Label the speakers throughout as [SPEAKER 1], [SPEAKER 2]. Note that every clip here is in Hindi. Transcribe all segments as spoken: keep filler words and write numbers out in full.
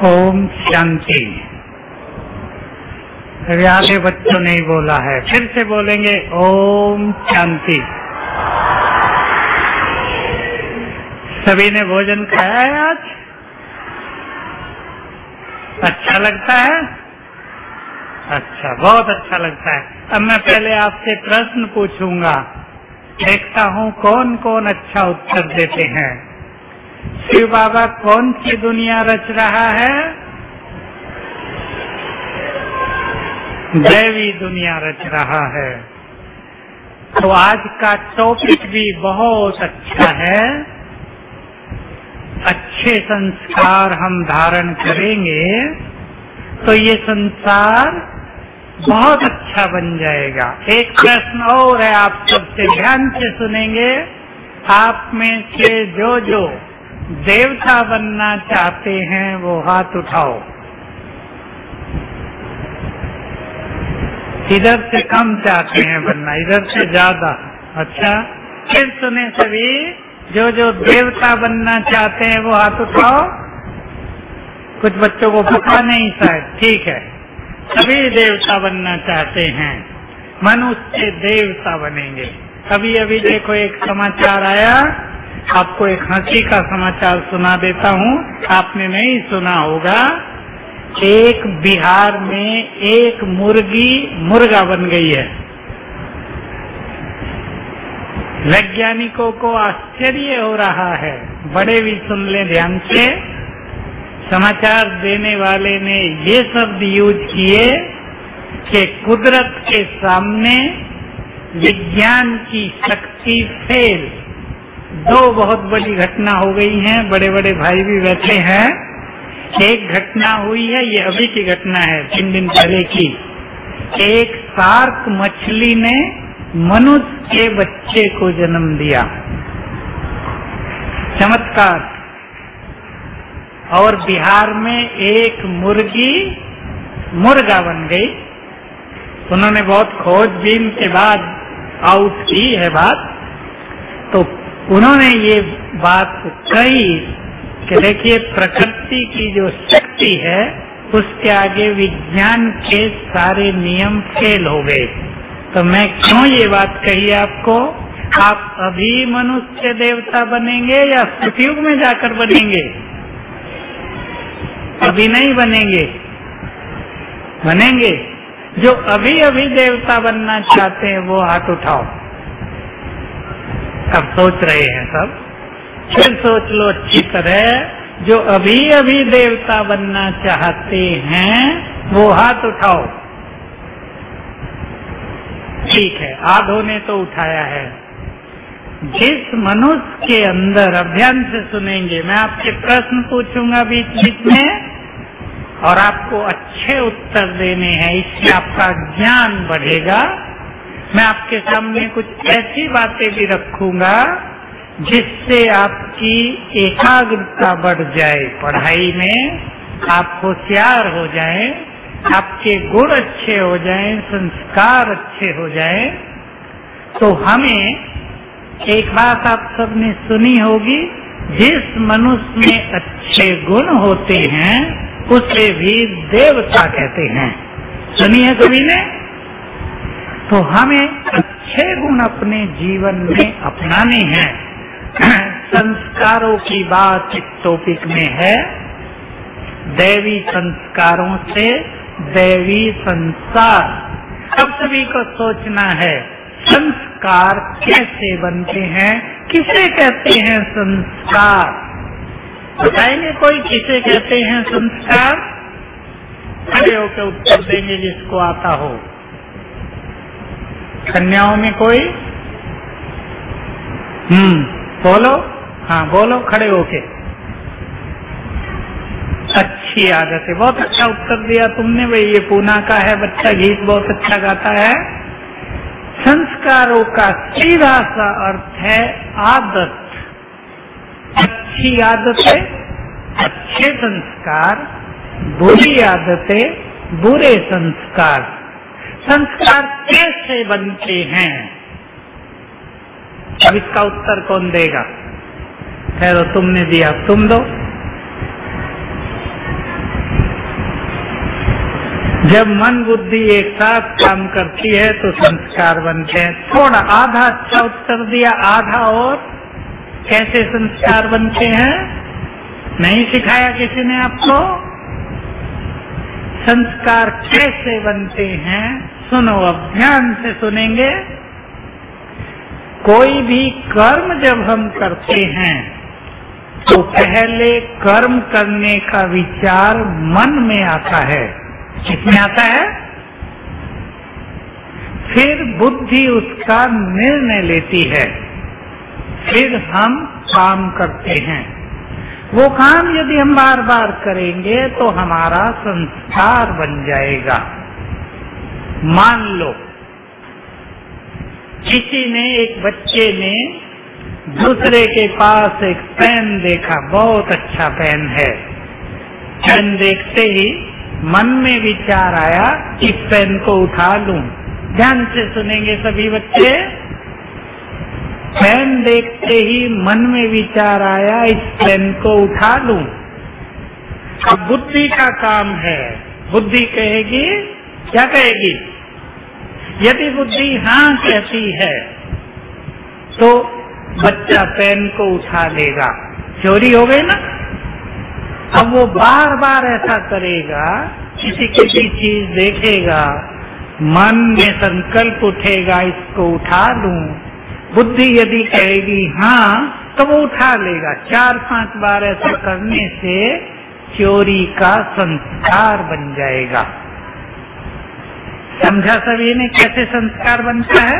[SPEAKER 1] ओम शांति। अभी आधे बच्चों ने ही बोला है, फिर से बोलेंगे ओम शांति। सभी ने भोजन खाया है आज? अच्छा लगता है? अच्छा, बहुत अच्छा लगता है। अब मैं पहले आपसे प्रश्न पूछूंगा, देखता हूँ कौन कौन अच्छा उत्तर देते हैं। शिव बाबा कौन सी दुनिया रच रहा है? दैवी दुनिया रच रहा है। तो आज का टॉपिक भी बहुत अच्छा है। अच्छे संस्कार हम धारण करेंगे तो ये संसार बहुत अच्छा बन जाएगा। एक प्रश्न और है, आप सबसे ध्यान से सुनेंगे। आप में से जो जो देवता बनना चाहते हैं वो हाथ उठाओ। इधर से कम चाहते हैं बनना, इधर से ज्यादा। अच्छा, फिर सुने सभी, जो जो देवता बनना चाहते हैं वो हाथ उठाओ। कुछ बच्चों को पता नहीं शायद, ठीक है। सभी देवता बनना चाहते हैं, मनुष्य से देवता बनेंगे। अभी अभी देखो एक समाचार आया, आपको एक हंसी का समाचार सुना देता हूँ, आपने नहीं सुना होगा। एक बिहार में एक मुर्गी मुर्गा बन गई है। वैज्ञानिकों को आश्चर्य हो रहा है। बड़े भी सुन लें ध्यान से। समाचार देने वाले ने ये शब्द यूज किए कि कुदरत के सामने विज्ञान की शक्ति फेल। दो बहुत बड़ी घटना हो गई हैं, बड़े बड़े भाई भी बैठे हैं। एक घटना हुई है, ये अभी की घटना है, तीन दिन पहले की। एक शार्क मछली ने मनुष्य के बच्चे को जन्म दिया। चमत्कार। और बिहार में एक मुर्गी मुर्गा बन गई। उन्होंने बहुत खोजबीन के बाद आउट की है बात। तो उन्होंने ये बात कही कि देखिए, प्रकृति की जो शक्ति है उसके आगे विज्ञान के सारे नियम फेल हो गए। तो मैं क्यों ये बात कही आपको? आप अभी मनुष्य देवता बनेंगे या सतयुग में जाकर बनेंगे? अभी नहीं बनेंगे, बनेंगे। जो अभी अभी देवता बनना चाहते हैं वो हाथ उठाओ। अब सोच रहे हैं सब, फिर सोच लो अच्छी तरह। जो अभी अभी देवता बनना चाहते हैं वो हाथ उठाओ। ठीक है, आधों ने तो उठाया है। जिस मनुष्य के अंदर, अब ध्यान से सुनेंगे, मैं आपके प्रश्न पूछूंगा बीच बीच में और आपको अच्छे उत्तर देने हैं, इससे आपका ज्ञान बढ़ेगा। मैं आपके सामने कुछ ऐसी बातें भी रखूंगा जिससे आपकी एकाग्रता बढ़ जाए पढ़ाई में, आप होशियार हो जाएं, आपके गुण अच्छे हो जाएं, संस्कार अच्छे हो जाएं। तो हमें एक बात आप सबने सुनी होगी, जिस मनुष्य में अच्छे गुण होते हैं उसे भी देवता कहते हैं। सुनी है कभी ने? तो हमें अच्छे गुण अपने जीवन में अपनाने हैं। संस्कारों की बात इस टॉपिक में है। दैवी संस्कारों से दैवी संसार। अब सभी को सोचना है, संस्कार कैसे बनते हैं, किसे कहते हैं संस्कार? बताएंगे कोई किसे कहते हैं संस्कार? खड़े होकर उत्तर देंगे जिसको आता हो। कन्याओं में कोई? हम्म बोलो, हाँ बोलो खड़े होके। अच्छी आदत है, बहुत अच्छा उत्तर दिया तुमने भाई। ये पूना का है बच्चा, गीत बहुत अच्छा गाता है। संस्कारों का सीधा सा अर्थ है आदत। अच्छी आदतें, अच्छे संस्कार, बुरी आदतें, बुरे संस्कार। संस्कार कैसे बनते हैं? अब इसका उत्तर कौन देगा? खैर तुमने दिया, तुम दो। जब मन बुद्धि एक साथ काम करती है तो संस्कार बनते हैं। थोड़ा आधा अच्छा उत्तर दिया, आधा और कैसे संस्कार बनते हैं नहीं सिखाया किसी ने आपको। संस्कार कैसे बनते हैं सुनो, अब ध्यान से सुनेंगे। कोई भी कर्म जब हम करते हैं तो पहले कर्म करने का विचार मन में आता है। किसमें आता है? फिर बुद्धि उसका निर्णय लेती है, फिर हम काम करते हैं। वो काम यदि हम बार बार करेंगे तो हमारा संस्कार बन जाएगा। मान लो किसी ने, एक बच्चे ने दूसरे के पास एक पेन देखा, बहुत अच्छा पेन है। पेन देखते ही मन में विचार आया इस पेन को उठा लूं। ध्यान से सुनेंगे सभी बच्चे। पेन देखते ही मन में विचार आया इस पेन को उठा लूं। अब बुद्धि का काम है, बुद्धि कहेगी, क्या कहेगी? यदि बुद्धि हाँ कहती है तो बच्चा पेन को उठा लेगा। चोरी हो गई ना। अब वो बार बार ऐसा करेगा, किसी किसी चीज देखेगा, मन में संकल्प उठेगा इसको उठा लूं। बुद्धि यदि कहेगी हाँ तो वो उठा लेगा। चार पांच बार ऐसा करने से चोरी का संस्कार बन जाएगा। समझा सभी ने कैसे संस्कार बनता है?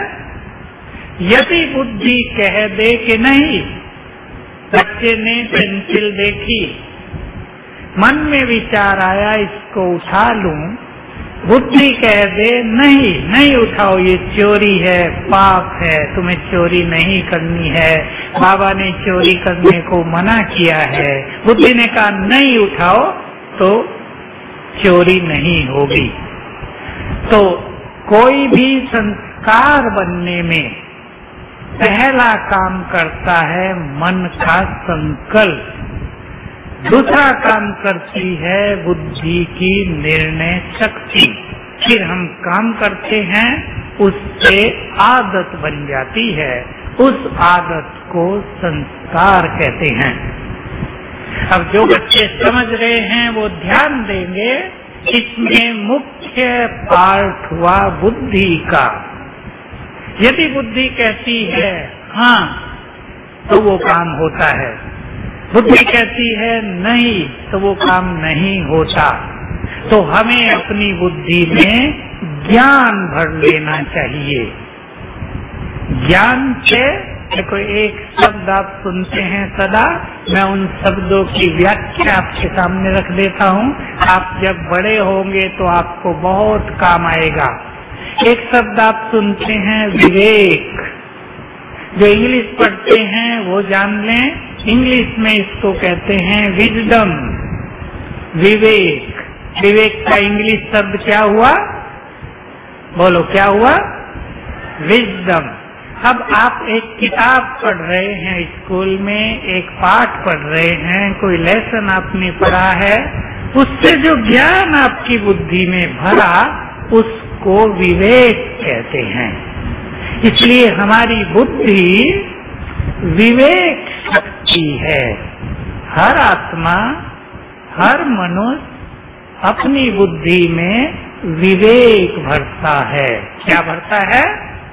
[SPEAKER 1] यदि बुद्धि कह दे कि नहीं, बच्चे ने पेंसिल देखी, मन में विचार आया इसको उठा लूं, बुद्धि कह दे नहीं नहीं उठाओ, ये चोरी है, पाप है, तुम्हें चोरी नहीं करनी है, बाबा ने चोरी करने को मना किया है। बुद्धि ने कहा नहीं उठाओ तो चोरी नहीं होगी। तो कोई भी संस्कार बनने में पहला काम करता है मन का संकल्प, दूसरा काम करती है बुद्धि की निर्णय शक्ति। फिर हम काम करते हैं, उससे आदत बन जाती है, उस आदत को संस्कार कहते हैं। अब जो बच्चे समझ रहे हैं वो ध्यान देंगे। इसमें मुख्य पार्ट हुआ बुद्धि का। यदि बुद्धि कहती है हाँ तो वो काम होता है, बुद्धि कहती है नहीं तो वो काम नहीं होता। तो हमें अपनी बुद्धि में ज्ञान भर लेना चाहिए। ज्ञान से देखो, एक शब्द आप सुनते हैं सदा, मैं उन शब्दों की व्याख्या आपके सामने रख देता हूँ। आप जब बड़े होंगे तो आपको बहुत काम आएगा। एक शब्द आप सुनते हैं विवेक। जो इंग्लिश पढ़ते हैं वो जान लें, इंग्लिश में इसको कहते हैं विजडम। विवेक, विवेक का इंग्लिश शब्द क्या हुआ? बोलो क्या हुआ? विजडम। अब आप एक किताब पढ़ रहे हैं स्कूल में, एक पाठ पढ़ रहे हैं, कोई लेसन आपने पढ़ा है, उससे जो ज्ञान आपकी बुद्धि में भरा उसको विवेक कहते हैं। इसलिए हमारी बुद्धि विवेक शक्ति है। हर आत्मा, हर मनुष्य अपनी बुद्धि में विवेक भरता है। क्या भरता है?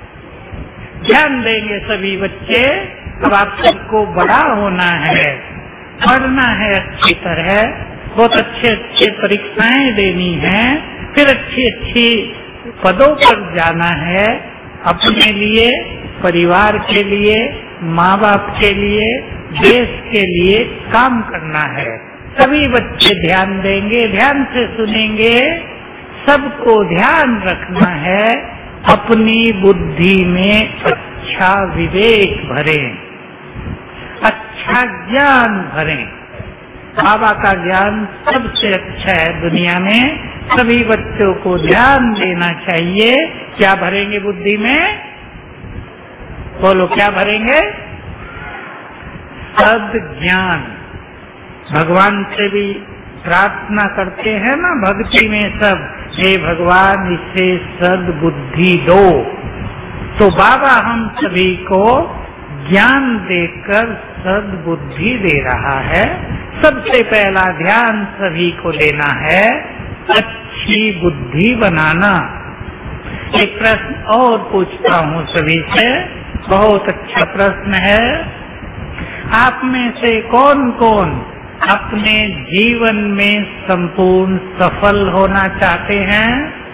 [SPEAKER 1] ध्यान देंगे सभी बच्चे। अब आप सबको बड़ा होना है, पढ़ना है अच्छी तरह, बहुत अच्छे अच्छे परीक्षाएं देनी है, फिर अच्छी अच्छी पदों पर जाना है। अपने लिए, परिवार के लिए, माँ बाप के लिए, देश के लिए काम करना है। सभी बच्चे ध्यान देंगे, ध्यान से सुनेंगे। सबको ध्यान रखना है अपनी बुद्धि में अच्छा विवेक भरें, अच्छा ज्ञान भरें। बाबा का ज्ञान सबसे अच्छा है दुनिया में। सभी बच्चों को ध्यान देना चाहिए। क्या भरेंगे बुद्धि में? बोलो क्या भरेंगे? सद ज्ञान। भगवान से भी प्रार्थना करते हैं ना भक्ति में सब, हे भगवान इसे सद्बुद्धि दो। तो बाबा हम सभी को ज्ञान देकर सद्बुद्धि दे रहा है। सबसे पहला ध्यान सभी को देना है अच्छी बुद्धि बनाना। एक प्रश्न और पूछता हूँ सभी से, बहुत अच्छा प्रश्न है। आप में से कौन कौन अपने जीवन में संपूर्ण सफल होना चाहते हैं?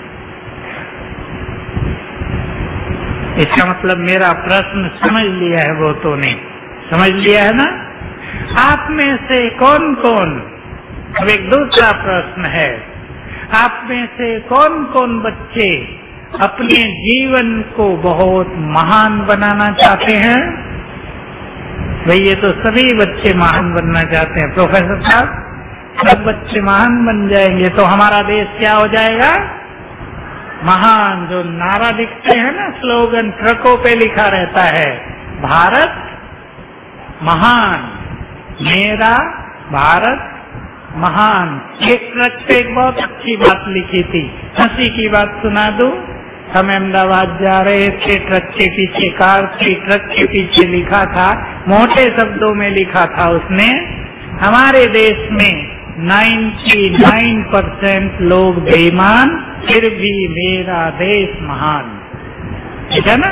[SPEAKER 1] इसका मतलब मेरा प्रश्न समझ लिया है वो तो नहीं समझ लिया है ना। आप में से कौन कौन, अब एक दूसरा प्रश्न है, आप में से कौन कौन बच्चे अपने जीवन को बहुत महान बनाना चाहते हैं? भाई ये तो सभी बच्चे महान बनना चाहते हैं प्रोफेसर साहब। सब बच्चे महान बन जाएंगे तो हमारा देश क्या हो जाएगा? महान। जो नारा लिखते हैं ना, स्लोगन ट्रकों पे लिखा रहता है, भारत महान, मेरा भारत महान। एक ट्रक पे एक बहुत अच्छी बात लिखी थी, हंसी की बात सुना दूं। हम अहमदाबाद जा रहे थे, ट्रक के पीछे कार थी, ट्रक के पीछे लिखा था, मोटे शब्दों में लिखा था उसने, हमारे देश में निन्यानवे परसेंट लोग बेईमान, फिर भी मेरा देश महान। ठीक है ना?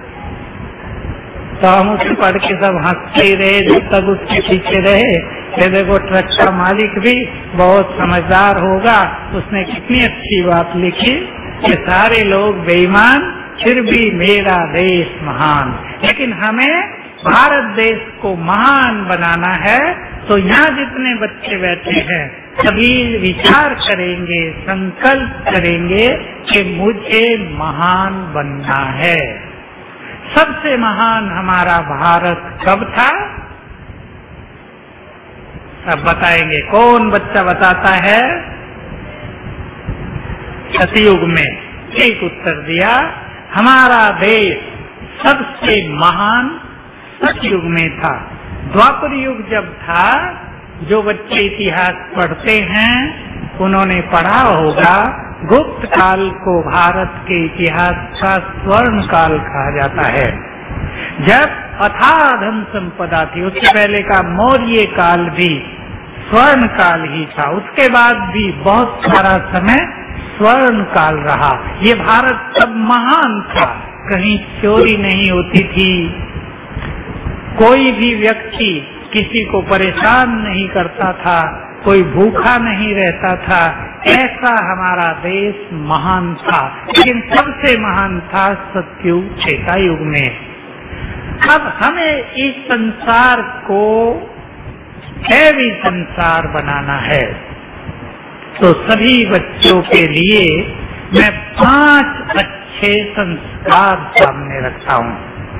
[SPEAKER 1] तो हम उसे पढ़ के सब हंसते ही रहे जब तक उसके पीछे रहे। फिर देखो ट्रक का मालिक भी बहुत समझदार होगा, उसने कितनी अच्छी बात लिखी कि सारे लोग बेईमान फिर भी मेरा देश महान। लेकिन हमें भारत देश को महान बनाना है, तो यहाँ जितने बच्चे बैठे हैं सभी विचार करेंगे, संकल्प करेंगे कि मुझे महान बनना है। सबसे महान हमारा भारत कब था? अब बताएंगे। कौन बच्चा बताता है? सतयुग में। एक उत्तर दिया, हमारा देश सबसे महान सतयुग में था। द्वापर युग जब था, जो बच्चे इतिहास पढ़ते हैं उन्होंने पढ़ा होगा, गुप्त काल को भारत के इतिहास का स्वर्ण काल कहा जाता है। जब अथाह धन संपदा थी, उससे पहले का मौर्य काल भी स्वर्ण काल ही था, उसके बाद भी बहुत सारा समय स्वर्ण काल रहा। ये भारत तब महान था, कहीं चोरी नहीं होती थी, कोई भी व्यक्ति किसी को परेशान नहीं करता था, कोई भूखा नहीं रहता था, ऐसा हमारा देश महान था। लेकिन सबसे महान था सतयुग त्रेता युग में। अब हमें इस संसार को दैवी संसार बनाना है, तो सभी बच्चों के लिए मैं पांच अच्छे संस्कार सामने रखता हूँ।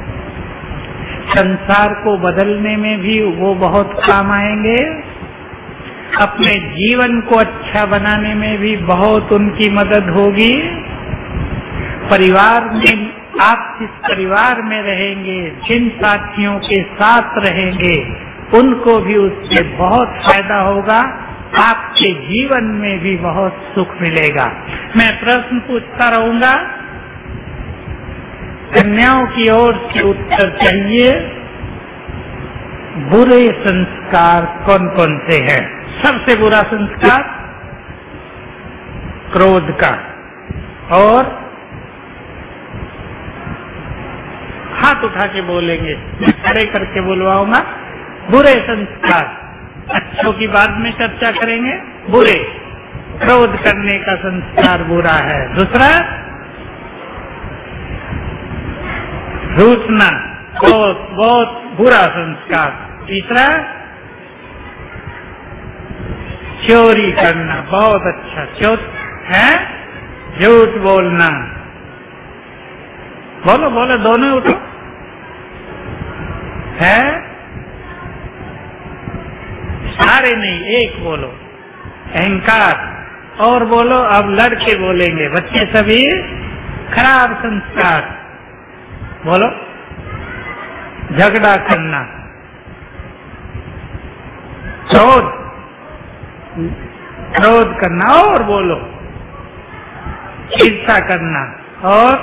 [SPEAKER 1] संसार को बदलने में भी वो बहुत काम आएंगे, अपने जीवन को अच्छा बनाने में भी बहुत उनकी मदद होगी। परिवार में, आप जिस परिवार में रहेंगे, जिन साथियों के साथ रहेंगे, उनको भी उससे बहुत फायदा होगा, आपके जीवन में भी बहुत सुख मिलेगा। मैं प्रश्न पूछता रहूंगा, कन्याओं की ओर से उत्तर चाहिए। बुरे संस्कार कौन कौन से हैं? सबसे बुरा संस्कार क्रोध का, और हाथ उठा के बोलेंगे, मैं खड़े करके बुलवाऊंगा। बुरे संस्कार, अच्छों की बाद में चर्चा करेंगे। बुरे, क्रोध करने का संस्कार बुरा है। दूसरा, रूठना, बहुत बहुत बुरा संस्कार। तीसरा, चोरी करना, बहुत अच्छा। चौथा है झूठ बोलना। बोलो बोलो, दोनों उठो। है सारे नहीं, एक बोलो। अहंकार। और बोलो, अब लड़के बोलेंगे, बच्चे सभी। खराब संस्कार, बोलो। झगड़ा करना, क्रोध क्रोध करना, और बोलो। ईर्ष्या करना, और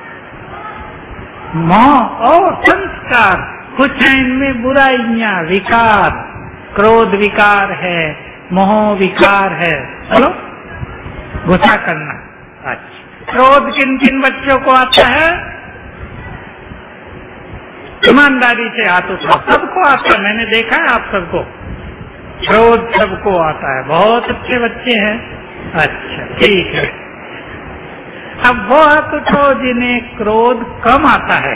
[SPEAKER 1] मोह और संस्कार, कुछ है इनमें बुराइयां, विकार, क्रोध विकार है, मोह विकार है। चलो, गुस्सा करना। अच्छा, क्रोध किन किन बच्चों को आता है? ईमानदारी से हाथ उठाओ। सबको आता है, मैंने देखा है आप सबको। क्रोध सबको आता है, बहुत अच्छे बच्चे हैं। अच्छा, ठीक है। अब वो हाथ उठाओ जिन्हें क्रोध कम आता है।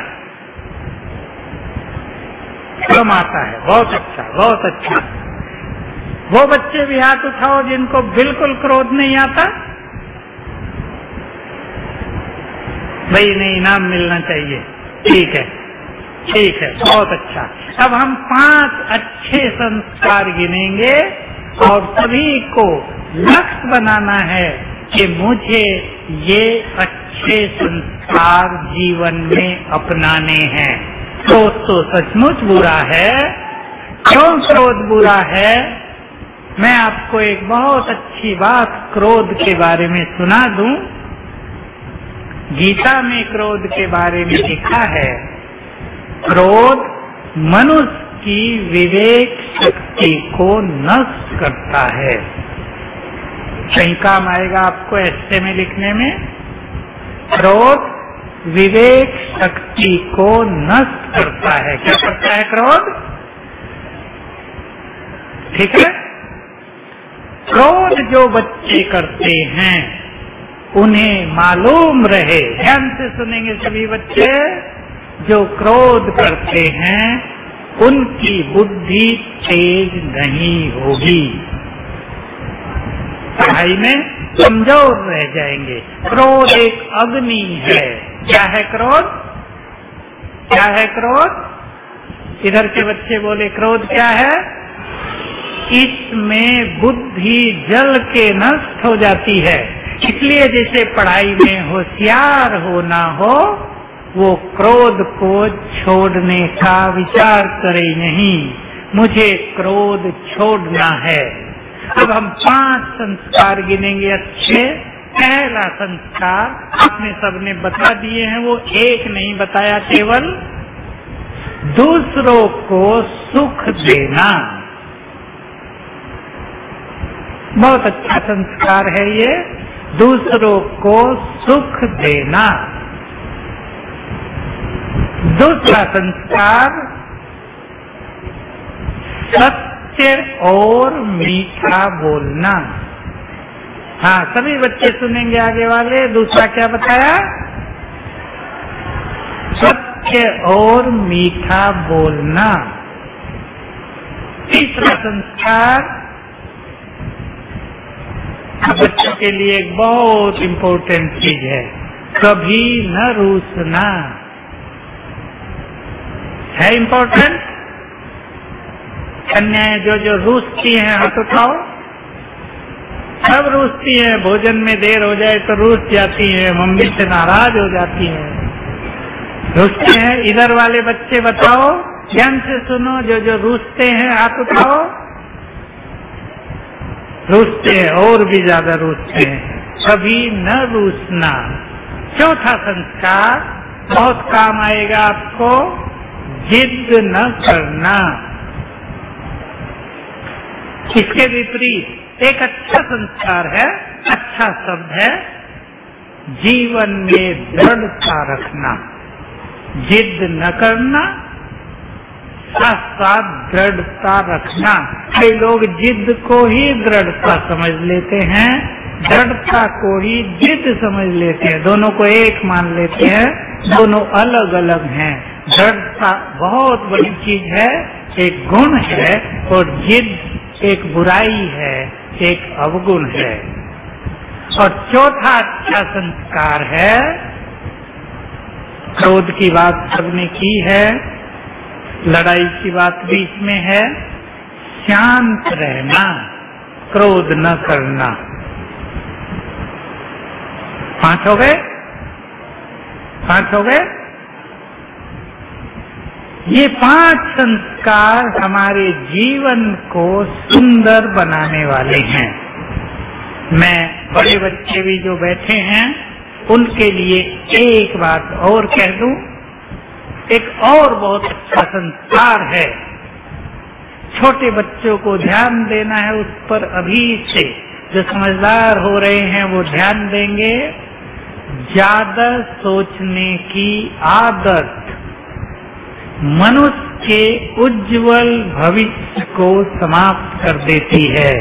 [SPEAKER 1] कम आता है, बहुत अच्छा, बहुत अच्छा। वो बच्चे भी हाथ उठाओ जिनको बिल्कुल क्रोध नहीं आता। भाई इन्हें इनाम मिलना चाहिए। ठीक है, ठीक है, बहुत अच्छा। अब हम पांच अच्छे संस्कार गिनेंगे और सभी को लक्ष्य बनाना है कि मुझे ये अच्छे संस्कार जीवन में अपनाने हैं। क्रोध तो सचमुच बुरा है। क्यों क्रोध बुरा है? मैं आपको एक बहुत अच्छी बात क्रोध के बारे में सुना दूं। गीता में क्रोध के बारे में लिखा है, क्रोध मनुष्य की विवेक शक्ति को नष्ट करता है। कहीं काम आएगा आपको ऐसे में लिखने में। क्रोध विवेक शक्ति को नष्ट करता है। क्या करता है क्रोध? ठीक है। क्रोध जो बच्चे करते हैं उन्हें मालूम रहे, ध्यान से सुनेंगे सभी बच्चे, जो क्रोध करते हैं उनकी बुद्धि तेज नहीं होगी, पढ़ाई में कमजोर रह जाएंगे। क्रोध एक अग्नि है। क्या है क्रोध? क्या है क्रोध? इधर के बच्चे बोले क्रोध क्या है? इसमें बुद्धि जल के नष्ट हो जाती है। इसलिए जैसे पढ़ाई में होशियार होना हो, वो क्रोध को छोड़ने का विचार करे नहीं, मुझे क्रोध छोड़ना है। अब हम पांच संस्कार गिनेंगे अच्छे। पहला संस्कार आपने सबने बता दिए हैं, वो एक नहीं बताया, केवल दूसरों को सुख देना। बहुत अच्छा संस्कार है ये, दूसरों को सुख देना। दूसरा संस्कार सत्य और मीठा बोलना। हाँ, सभी बच्चे सुनेंगे आगे वाले। दूसरा क्या बताया? सत्य और मीठा बोलना। तीसरा संस्कार बच्चों के लिए एक बहुत इम्पोर्टेंट चीज है, कभी न रूसना। है इम्पोर्टेंट? कन्याएं जो जो रूसती हैं हाथ उठाओ। सब रूसती हैं, भोजन में देर हो जाए तो रूस जाती हैं, मम्मी से नाराज हो जाती हैं, रूसते हैं। इधर वाले बच्चे बताओ, ध्यान से सुनो, जो जो रूसते हैं हाथ उठाओ। रूसते हैं, और भी ज्यादा रूसते हैं। कभी न रूसना। चौथा संस्कार बहुत काम आएगा आपको, जिद न करना। इसके विपरीत एक अच्छा संस्कार है, अच्छा शब्द है, जीवन में दृढ़ता रखना। जिद न करना, साथ साथ दृढ़ता रखना। कई लोग जिद को ही दृढ़ता समझ लेते हैं, दृढ़ता को ही जिद समझ लेते हैं, दोनों को एक मान लेते हैं, दोनों अलग अलग हैं। दृढ़ता बहुत बड़ी चीज है, एक गुण है, और जिद एक बुराई है, एक अवगुण है। और चौथा अच्छा संस्कार है, क्रोध की बात सबने की है, लड़ाई की बात भी इसमें है, शांत रहना, क्रोध न करना। पांच हो गए? पांच हो गए? ये पांच संस्कार हमारे जीवन को सुंदर बनाने वाले हैं। मैं, बड़े बच्चे भी जो बैठे हैं, उनके लिए एक बात और कह दूं, एक और बहुत अच्छा संस्कार है। छोटे बच्चों को ध्यान देना है उस पर अभी से। जो समझदार हो रहे हैं वो ध्यान देंगे। ज्यादा सोचने की आदत मनुष्य के उज्जवल भविष्य को समाप्त कर देती है।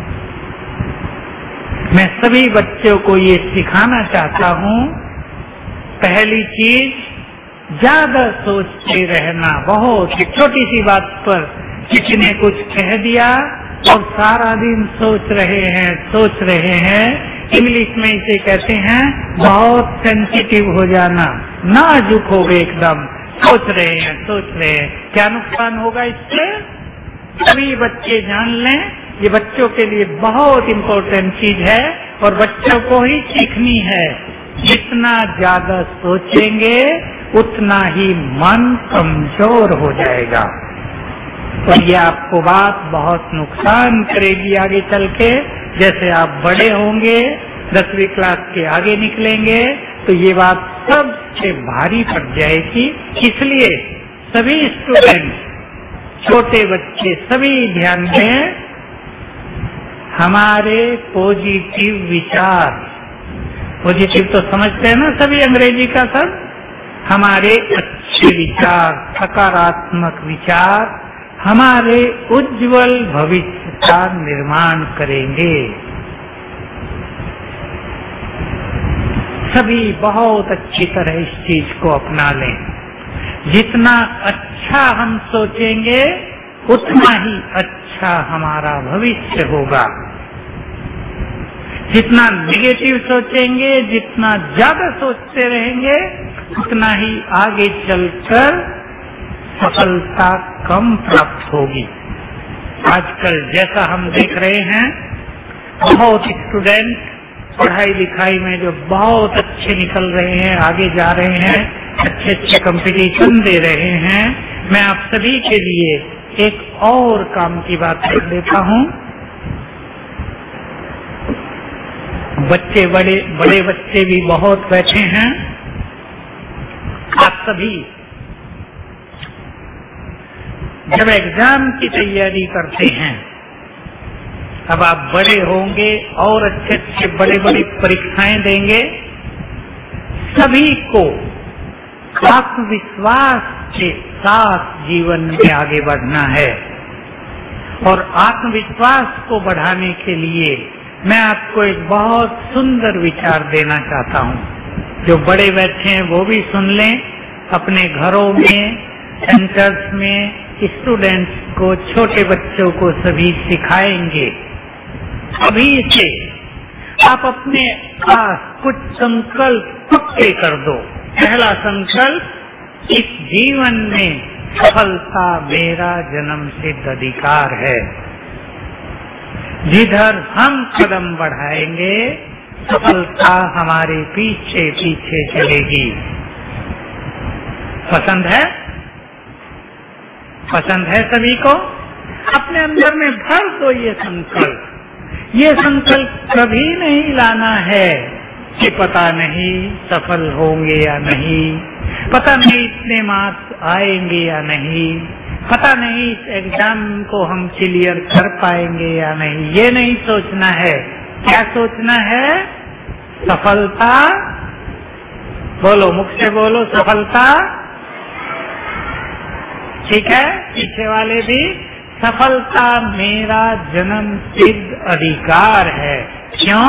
[SPEAKER 1] मैं सभी बच्चों को ये सिखाना चाहता हूँ। पहली चीज, ज्यादा सोचते रहना। बहुत एक छोटी सी बात पर किसी ने कुछ कह दिया और सारा दिन सोच रहे हैं सोच रहे हैं इंग्लिश में इसे कहते हैं बहुत सेंसिटिव हो जाना, नाजुक हो गए एकदम। सोच रहे हैं सोच रहे हैं क्या नुकसान होगा इससे? सभी बच्चे जान लें, ये बच्चों के लिए बहुत इम्पोर्टेंट चीज है और बच्चों को ही सीखनी है। जितना ज्यादा सोचेंगे उतना ही मन कमजोर हो जाएगा और ये आपको बात बहुत नुकसान करेगी आगे चल के। जैसे आप बड़े होंगे, दसवीं क्लास के आगे निकलेंगे, तो ये बात सबसे भारी पड़ जाएगी। इसलिए सभी स्टूडेंट, छोटे बच्चे सभी ध्यान दें। हमारे पॉजिटिव विचार, पॉजिटिव तो समझते हैं ना सभी अंग्रेजी का सब, हमारे अच्छे विचार, सकारात्मक विचार हमारे उज्जवल भविष्य का निर्माण करेंगे। सभी बहुत अच्छी तरह इस चीज को अपना लें। जितना अच्छा हम सोचेंगे उतना ही अच्छा हमारा भविष्य होगा। जितना नेगेटिव सोचेंगे, जितना ज्यादा सोचते रहेंगे, उतना ही आगे चलकर सफलता कम प्राप्त होगी। आजकल जैसा हम देख रहे हैं, बहुत स्टूडेंट पढ़ाई लिखाई में जो बहुत अच्छे निकल रहे हैं, आगे जा रहे हैं, अच्छे अच्छे कंपटीशन दे रहे हैं। मैं आप सभी के लिए एक और काम की बात कर देता हूँ। बच्चे बड़े बड़े बच्चे भी बहुत बैठे हैं। आप सभी जब एग्जाम की तैयारी करते हैं, अब आप बड़े होंगे और अच्छे अच्छे बड़े बड़ी परीक्षाएं देंगे। सभी को आत्मविश्वास के साथ जीवन में आगे बढ़ना है और आत्मविश्वास को बढ़ाने के लिए मैं आपको एक बहुत सुंदर विचार देना चाहता हूँ। जो बड़े बैठे हैं वो भी सुन लें। अपने घरों में, सेंटर्स में स्टूडेंट्स को, छोटे बच्चों को सभी सिखाएंगे। अभी से आप अपने पास कुछ संकल्प पक्के कर दो। पहला संकल्प, इस जीवन में सफलता मेरा जन्म सिद्ध अधिकार है। जिधर हम कदम बढ़ाएंगे सफलता हमारे पीछे पीछे चलेगी। पसंद है? पसंद है सभी को? अपने अंदर में भर दो ये संकल्प। ये संकल्प कभी नहीं लाना है कि पता नहीं सफल होंगे या नहीं, पता नहीं इतने मार्क्स आएंगे या नहीं, पता नहीं इस एग्जाम को हम क्लियर कर पाएंगे या नहीं। ये नहीं सोचना है। क्या सोचना है? सफलता, बोलो, मुख से बोलो, सफलता। ठीक है, पीछे वाले भी, सफलता मेरा जन्म सिद्ध अधिकार है। क्यों?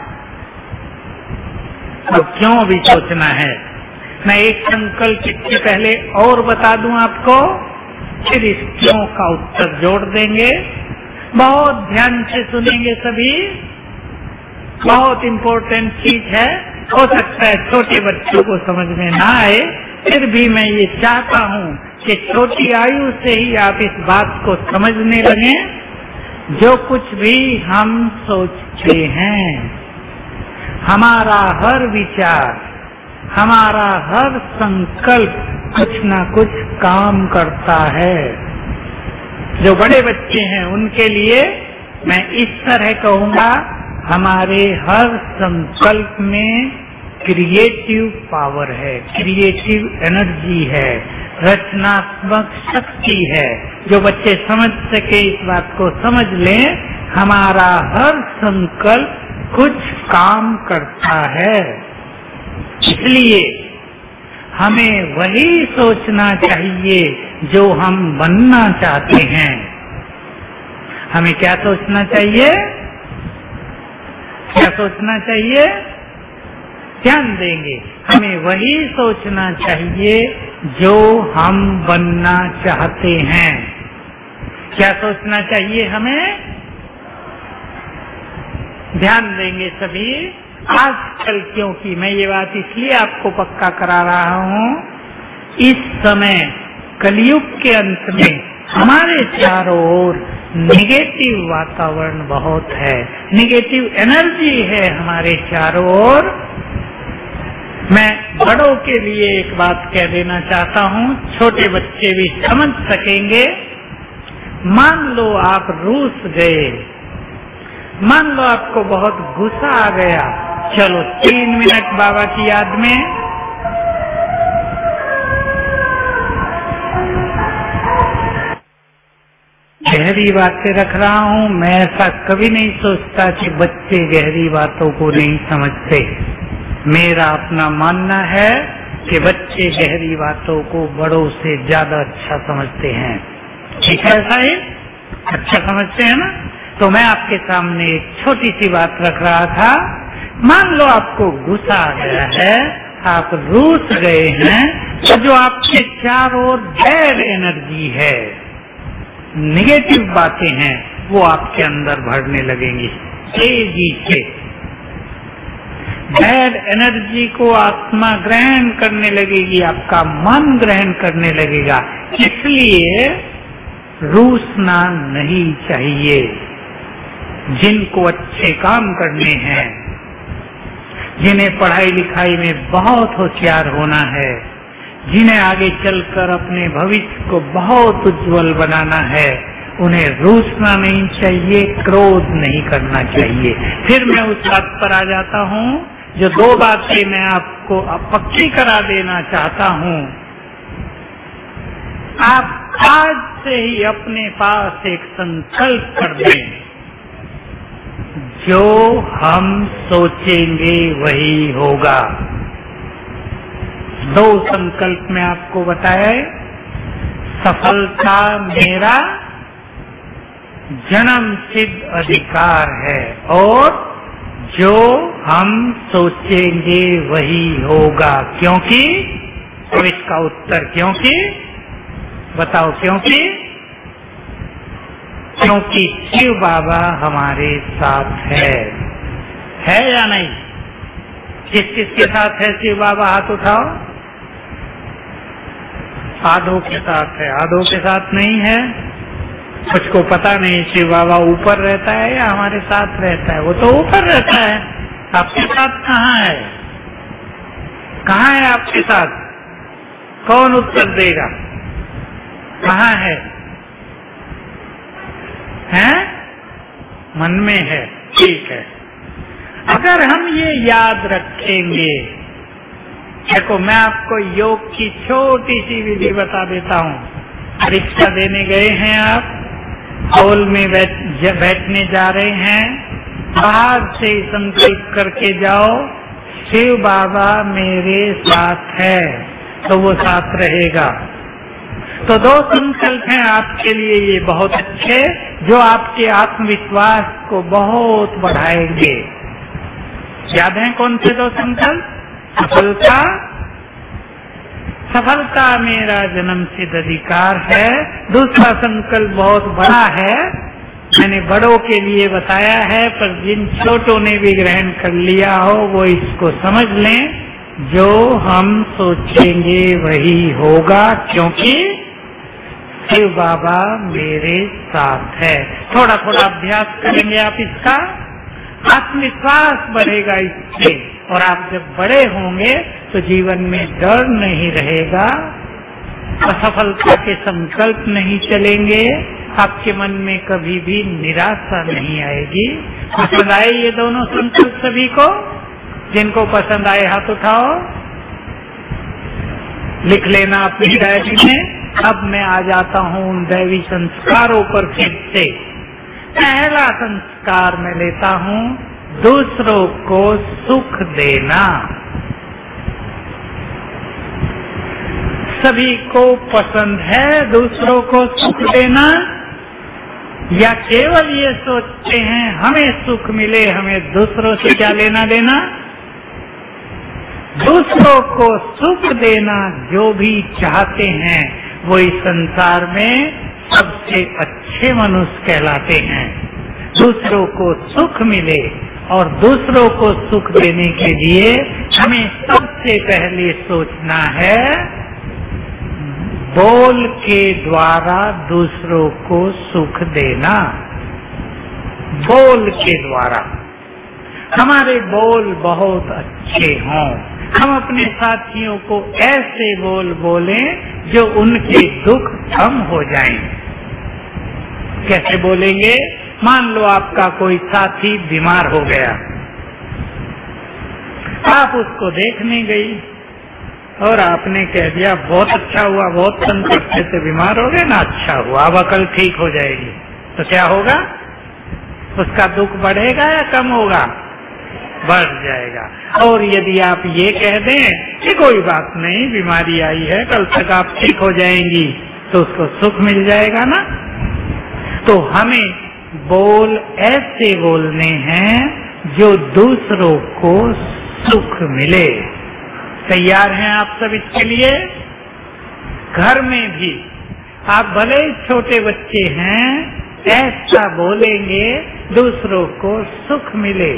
[SPEAKER 1] अब क्यों भी सोचना है। मैं एक संकल्प इससे पहले और बता दूं आपको, फिर इस क्यों का उत्तर जोड़ देंगे। बहुत ध्यान से सुनेंगे सभी, बहुत इम्पोर्टेंट चीज है। हो सकता है छोटे बच्चों को समझ में ना आए, फिर भी मैं ये चाहता हूँ कि छोटी आयु से ही आप इस बात को समझने लगे। जो कुछ भी हम सोचते हैं, हमारा हर विचार, हमारा हर संकल्प कुछ ना कुछ काम करता है। जो बड़े बच्चे हैं उनके लिए मैं इस तरह कहूँगा, हमारे हर संकल्प में क्रिएटिव पावर है, क्रिएटिव एनर्जी है, रचनात्मक शक्ति है। जो बच्चे समझ सके, इस बात को समझ लें, हमारा हर संकल्प कुछ काम करता है। इसलिए हमें वही सोचना चाहिए जो हम बनना चाहते हैं। हमें क्या सोचना चाहिए? क्या सोचना चाहिए? ध्यान देंगे, हमें वही सोचना चाहिए जो हम बनना चाहते हैं। क्या सोचना चाहिए हमें? ध्यान देंगे सभी। आजकल, क्योंकि मैं ये बात इसलिए आपको पक्का करा रहा हूँ, इस समय कलयुग के अंत में हमारे चारों ओर निगेटिव वातावरण बहुत है, निगेटिव एनर्जी है हमारे चारों ओर। मैं बड़ों के लिए एक बात कह देना चाहता हूँ, छोटे बच्चे भी समझ सकेंगे। मान लो आप रूस गए, मान लो आपको बहुत गुस्सा आ गया, चलो तीन मिनट बाबा की याद में गहरी बातें रख रहा हूँ। मैं ऐसा कभी नहीं सोचता कि बच्चे गहरी बातों को नहीं समझते। मेरा अपना मानना है कि बच्चे गहरी बातों को बड़ों से ज्यादा अच्छा समझते हैं। ठीक है, ऐसा ही अच्छा समझते हैं ना? तो मैं आपके सामने एक छोटी सी बात रख रहा था। मान लो आपको गुस्सा आ गया है, आप रूठ गए हैं, तो जो आपके चारों ओर बैड एनर्जी है, निगेटिव बातें हैं, वो आपके अंदर भरने लगेंगी तेजी से। बैड एनर्जी को आत्मा ग्रहण करने लगेगी, आपका मन ग्रहण करने लगेगा। इसलिए रूसना नहीं चाहिए। जिनको अच्छे काम करने हैं, जिन्हें पढ़ाई लिखाई में बहुत होशियार होना है, जिन्हें आगे चलकर अपने भविष्य को बहुत उज्जवल बनाना है, उन्हें रूसना नहीं चाहिए, क्रोध नहीं करना चाहिए। फिर मैं उस बात पर आ जाता हूँ जो दो बातें मैं आपको पक्की करा देना चाहता हूँ। आप आज से ही अपने पास एक संकल्प कर दें, जो हम सोचेंगे वही होगा। दो संकल्प में आपको बताया, सफलता मेरा जन्म सिद्ध अधिकार है और जो हम सोचेंगे वही होगा। क्योंकि, तो इसका उत्तर क्योंकि, बताओ क्योंकि? क्योंकि शिव बाबा हमारे साथ है। है या नहीं? किस किस के साथ है शिव बाबा? हाथ उठाओ। आधों के साथ है, आधों के साथ नहीं है। कुछ को पता नहीं शिव बाबा ऊपर रहता है या हमारे साथ रहता है। वो तो ऊपर रहता है, आपके साथ कहाँ है? कहाँ है आपके साथ? कौन उत्तर देगा? कहाँ है? हैं? मन में है। ठीक है, अगर हम ये याद रखेंगे, देखो मैं आपको योग की छोटी सी विधि बता देता हूँ। परीक्षा देने गए हैं आप, हॉल में बैठ, बैठने जा रहे हैं, बाहर से संकल्प करके जाओ, शिव बाबा मेरे साथ है, तो वो साथ रहेगा। तो दो संकल्प हैं आपके लिए ये बहुत अच्छे, जो आपके आत्मविश्वास को बहुत बढ़ाएंगे। याद है कौन से दो संकल्प? सफलता, सफलता मेरा जन्म सिद्ध अधिकार है। दूसरा संकल्प बहुत बड़ा है, मैंने बड़ों के लिए बताया है, पर जिन छोटों ने भी ग्रहण कर लिया हो वो इसको समझ लें, जो हम सोचेंगे वही होगा, क्योंकि शिव बाबा मेरे साथ है। थोड़ा थोड़ा अभ्यास करेंगे आप इसका, आत्मविश्वास बढ़ेगा इससे, और आप जब बड़े होंगे तो जीवन में डर नहीं रहेगा, असफलता के संकल्प नहीं चलेंगे, आपके मन में कभी भी निराशा नहीं आएगी। पसंद आए ये दोनों संकल्प सभी को? जिनको पसंद आए हाथ उठाओ, लिख लेना अपनी डायरी में। अब मैं आ जाता हूँ उन दैवी संस्कारों पर फिर से। पहला संस्कार मैं लेता हूँ दूसरों को सुख देना। सभी को पसंद है दूसरों को सुख देना, या केवल ये सोचते हैं हमें सुख मिले, हमें दूसरों से क्या लेना देना। दूसरों को सुख देना जो भी चाहते हैं वो इस संसार में सबसे अच्छे मनुष्य कहलाते हैं। दूसरों को सुख मिले और दूसरों को सुख देने के लिए हमें सबसे पहले सोचना है बोल के द्वारा दूसरों को सुख देना। बोल के द्वारा हमारे बोल बहुत अच्छे हों, हम अपने साथियों को ऐसे बोल बोलें जो उनके दुख कम हो जाएं। कैसे बोलेंगे? मान लो आपका कोई साथी बीमार हो गया, आप उसको देखने गई और आपने कह दिया बहुत अच्छा हुआ, बहुत संकट से बीमार हो गए ना, अच्छा हुआ, अब अकल ठीक हो जाएगी। तो क्या होगा? उसका दुख बढ़ेगा या कम होगा? बढ़ जाएगा। और यदि आप ये कह दें कि कोई बात नहीं, बीमारी आई है, कल तक आप ठीक हो जाएंगी, तो उसको सुख मिल जाएगा ना। तो हमें बोल ऐसे बोलने हैं जो दूसरों को सुख मिले। तैयार हैं आप सब इसके लिए? घर में भी आप भले छोटे बच्चे हैं, ऐसा बोलेंगे दूसरों को सुख मिले।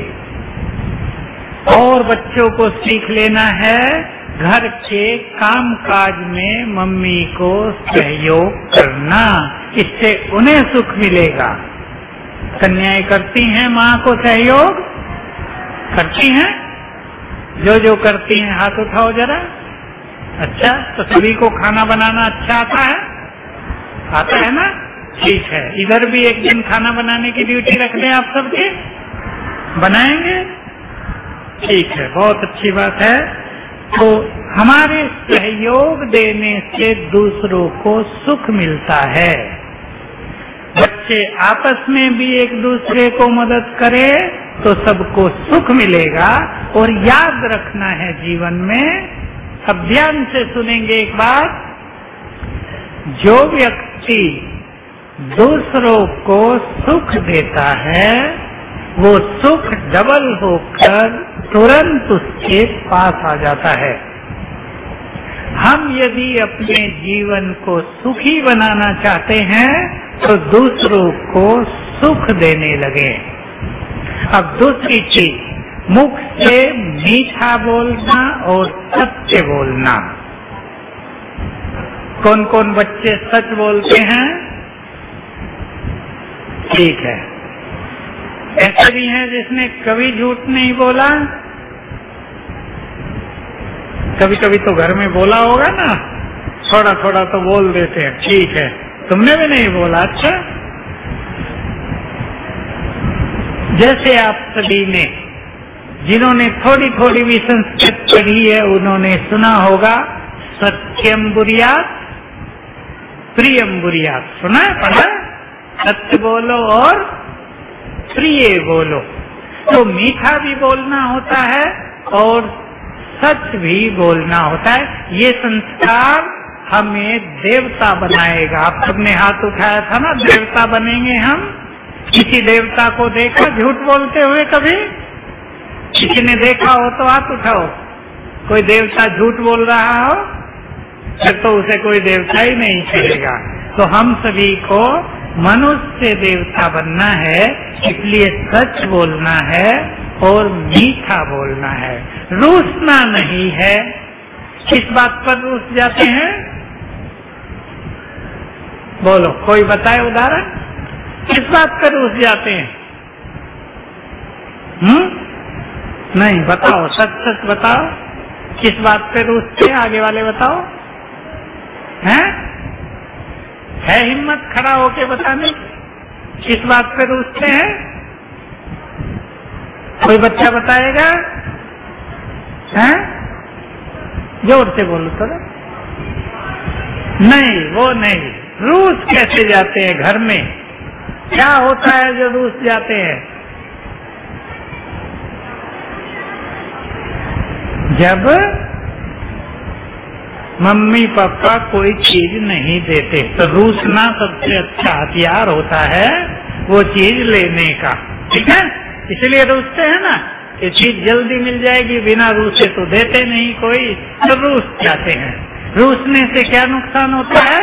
[SPEAKER 1] और बच्चों को सीख लेना है घर के काम काज में मम्मी को सहयोग करना, इससे उन्हें सुख मिलेगा। कन्याएं करती हैं माँ को सहयोग? करती हैं? जो जो करती हैं हाथ उठाओ जरा। अच्छा, तो सभी को खाना बनाना अच्छा आता है? आता है ना? ठीक है, इधर भी एक दिन खाना बनाने की ड्यूटी रख दें आप सबके, बनाएंगे? ठीक है, बहुत अच्छी बात है। तो हमारे सहयोग देने से दूसरों को सुख मिलता है। बच्चे आपस में भी एक दूसरे को मदद करें तो सबको सुख मिलेगा। और याद रखना है जीवन में, अब ध्यान से सुनेंगे एक बात, जो व्यक्ति दूसरों को सुख देता है वो सुख डबल होकर तुरंत उसके पास आ जाता है। हम यदि अपने जीवन को सुखी बनाना चाहते हैं तो दूसरों को सुख देने लगे। अब दूसरी चीज, मुख से मीठा बोलना और सत्य बोलना। कौन कौन बच्चे सच बोलते हैं? ठीक है। ऐसे भी हैं जिसने कभी झूठ नहीं बोला? कभी कभी तो घर में बोला होगा ना, थोड़ा थोड़ा तो बोल देते हैं। ठीक है, तुमने भी नहीं बोला? अच्छा, जैसे आप सभी ने, जिन्होंने थोड़ी थोड़ी भी संस्कृत पढ़ी है, उन्होंने सुना होगा सत्यम बुरियात प्रियम बुरियात। सुना है? पढ़ा? सत्य बोलो और प्रिय बोलो। तो मीठा भी बोलना होता है और सच भी बोलना होता है। ये संस्कार हमें देवता बनाएगा। आप सबने हाथ उठाया था ना, देवता बनेंगे हम। किसी देवता को देखा झूठ बोलते हुए कभी? किसी ने देखा हो तो हाथ उठाओ। कोई देवता झूठ बोल रहा हो फिर तो उसे कोई देवता ही नहीं कहेगा। तो हम सभी को मनुष्य देवता बनना है, इसलिए सच बोलना है और मीठा बोलना है, रूसना नहीं है। किस बात पर रूस जाते हैं? बोलो, कोई बताए उदाहरण? किस बात पर रूस जाते हैं? हम्म नहीं, बताओ, सच सच बताओ, किस बात पे रूसते? आगे वाले बताओ। हैं? है हिम्मत खड़ा होके बताने? किस बात पे रूसते हैं? कोई बच्चा बताएगा? हैं? जोर से बोलो थोड़ा। नहीं, वो नहीं। रूस कैसे जाते हैं घर में? क्या होता है जो रूस जाते हैं? जब मम्मी पापा कोई चीज नहीं देते तो रूसना सबसे अच्छा हथियार होता है वो चीज लेने का। ठीक है, इसलिए रूसते हैं ना, ये चीज जल्दी मिल जाएगी, बिना रूसे तो देते नहीं कोई, तो रूस जाते हैं। रूसने से क्या नुकसान होता है?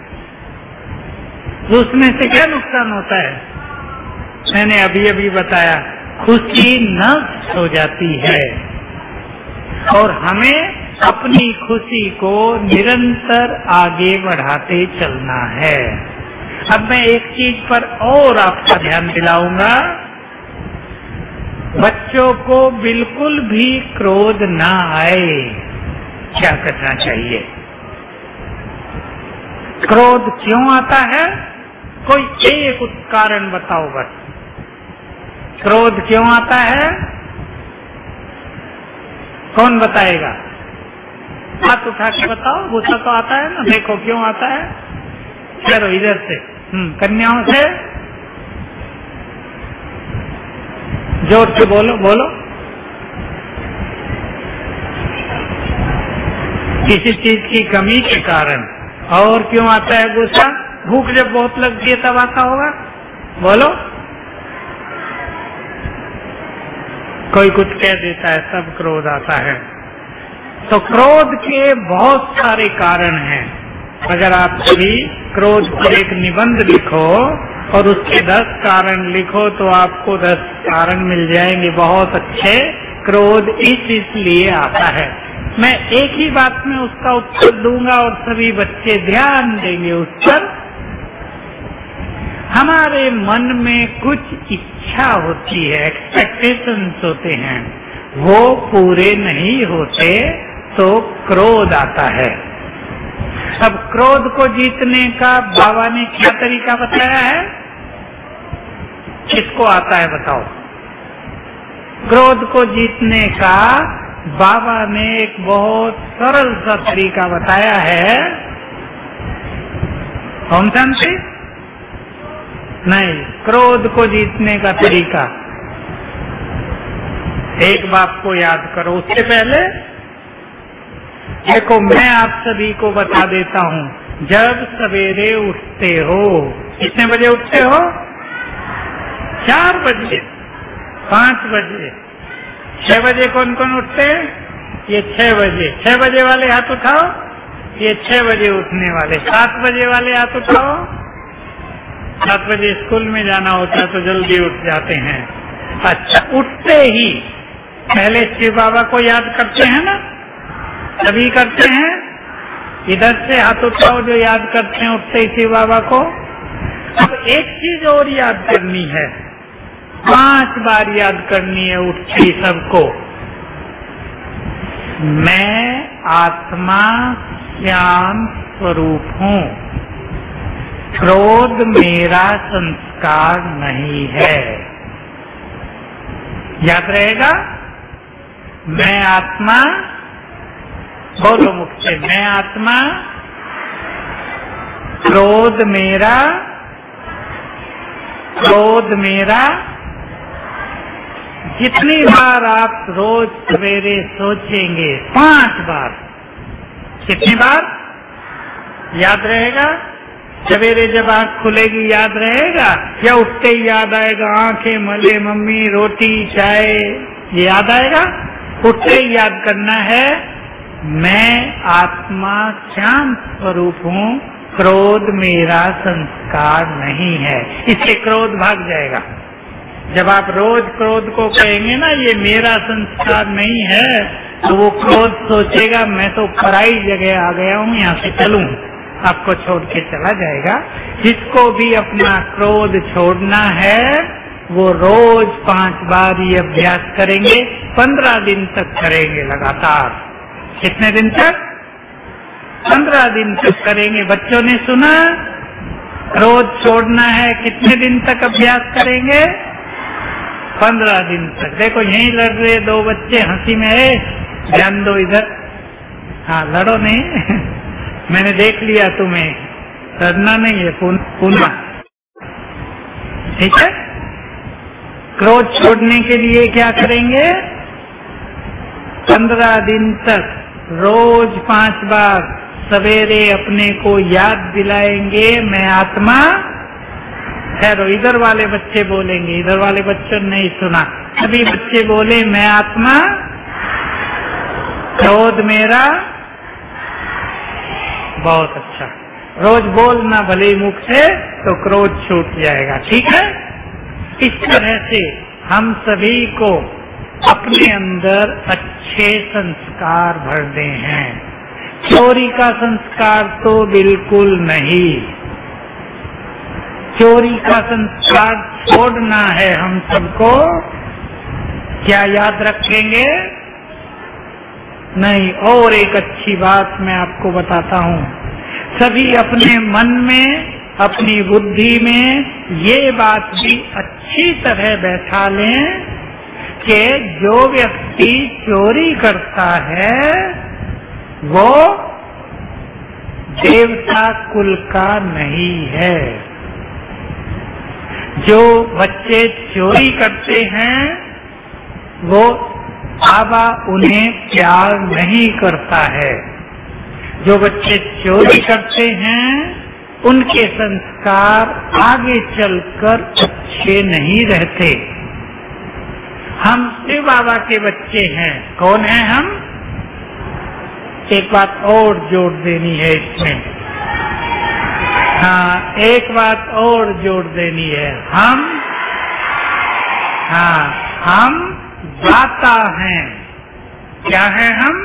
[SPEAKER 1] रूसने से क्या नुकसान होता है? मैंने अभी अभी बताया, खुशी नष्ट हो जाती है और हमें अपनी खुशी को निरंतर आगे बढ़ाते चलना है। अब मैं एक चीज पर और आपका ध्यान दिलाऊंगा, बच्चों को बिल्कुल भी क्रोध ना आए। क्या करना चाहिए? क्रोध क्यों आता है? कोई एक कारण बताओ बस। क्रोध क्यों आता है? कौन बताएगा? हाथ उठा के बताओ। गुस्सा तो आता है ना, देखो क्यों आता है? चलो इधर से, हम्म कन्याओं से जोर से बोलो बोलो। किसी चीज की कमी के कारण। और क्यों आता है गुस्सा? भूख जब बहुत लगती है तब आता होगा। बोलो। कोई कुछ कह देता है तब क्रोध आता है। तो क्रोध के बहुत सारे कारण हैं। अगर आप कभी क्रोध पर एक निबंध लिखो और उसके दस कारण लिखो तो आपको दस कारण मिल जाएंगे बहुत अच्छे। क्रोध इस इसलिए आता है। मैं एक ही बात में उसका उत्तर दूंगा और सभी बच्चे ध्यान देंगे उस पर। हमारे मन में कुछ इच्छा होती है, एक्सपेक्टेशंस होते हैं, वो पूरे नहीं होते तो क्रोध आता है। अब क्रोध को जीतने का बाबा ने क्या तरीका बताया है? किसको आता है बताओ? क्रोध को जीतने का बाबा ने एक बहुत सरल सा तरीका बताया है। ओम शांति? नहीं, क्रोध को जीतने का तरीका एक बात को याद करो। उससे पहले देखो, मैं आप सभी को बता देता हूँ, जब सवेरे उठते हो, कितने बजे उठते हो? चार बजे, पाँच बजे, छह बजे कौन कौन उठते हैं? ये छह बजे। छह बजे वाले हाथ उठाओ। ये छह बजे उठने वाले। सात बजे वाले हाथ उठाओ। सात बजे स्कूल में जाना होता है तो जल्दी उठ जाते हैं। अच्छा, उठते ही पहले शिव बाबा को याद करते हैं ना? सभी करते हैं। इधर से हाथ उठाओ जो याद करते हैं उठते ही शिव बाबा को। अब एक चीज और याद करनी है, पांच बार याद करनी है उठते ही सबको। मैं आत्मा शांत स्वरूप हूँ, क्रोध मेरा संस्कार नहीं है। याद रहेगा? मैं आत्मा, बोलो मुख से, मैं आत्मा, क्रोध मेरा, क्रोध मेरा। जितनी बार आप रोज सवेरे सोचेंगे, पांच बार, कितनी बार याद रहेगा? सवेरे जब आंख खुलेगी याद रहेगा या उठते ही याद आएगा? आंखें मले मम्मी रोटी चाय, ये याद आएगा? उठते ही याद करना है, मैं आत्मा शांत स्वरूप हूँ, क्रोध मेरा संस्कार नहीं है। इससे क्रोध भाग जाएगा। जब आप रोज क्रोध को कहेंगे ना ये मेरा संस्कार नहीं है, तो वो क्रोध सोचेगा मैं तो पराई जगह आ गया हूँ, यहाँ से चलूं, आपको छोड़ के चला जाएगा। जिसको भी अपना क्रोध छोड़ना है वो रोज पांच बार ये अभ्यास करेंगे, पंद्रह दिन तक करेंगे लगातार। कितने दिन तक? पंद्रह दिन तक करेंगे। बच्चों ने सुना? क्रोध छोड़ना है, कितने दिन तक अभ्यास करेंगे? पंद्रह दिन तक। देखो यहीं लड़ रहे दो बच्चे, हंसी में है, ध्यान दो इधर। हाँ, लड़ो नहीं मैंने देख लिया तुम्हें, लड़ना नहीं है, पुनः ठीक है। क्रोध छोड़ने के लिए क्या करेंगे? पंद्रह दिन तक रोज पांच बार सवेरे अपने को याद दिलाएंगे, मैं आत्मा। खैर इधर वाले बच्चे बोलेंगे, इधर वाले बच्चों ने नहीं सुना, सभी बच्चे बोले मैं आत्मा, क्रोध मेरा। बहुत अच्छा, रोज बोलना भले मुख से तो क्रोध छूट जाएगा, ठीक है। इस तरह से हम सभी को अपने अंदर अच्छे संस्कार भरने हैं। चोरी का संस्कार तो बिल्कुल नहीं, चोरी का संस्कार छोड़ना है हम सबको। क्या याद रखेंगे? नहीं। और एक अच्छी बात मैं आपको बताता हूँ, सभी अपने मन में, अपनी बुद्धि में ये बात भी अच्छी तरह बैठा लें कि जो व्यक्ति चोरी करता है वो देवता कुल का नहीं है। जो बच्चे चोरी करते हैं वो बाबा उन्हें प्यार नहीं करता है। जो बच्चे चोरी करते हैं उनके संस्कार आगे चलकर अच्छे नहीं रहते। हम शिव बाबा के बच्चे हैं। कौन है हम? एक बात और जोड़ देनी है इसमें। हाँ, एक बात और जोड़ देनी है। हम हाँ हम दाता हैं। क्या है हम?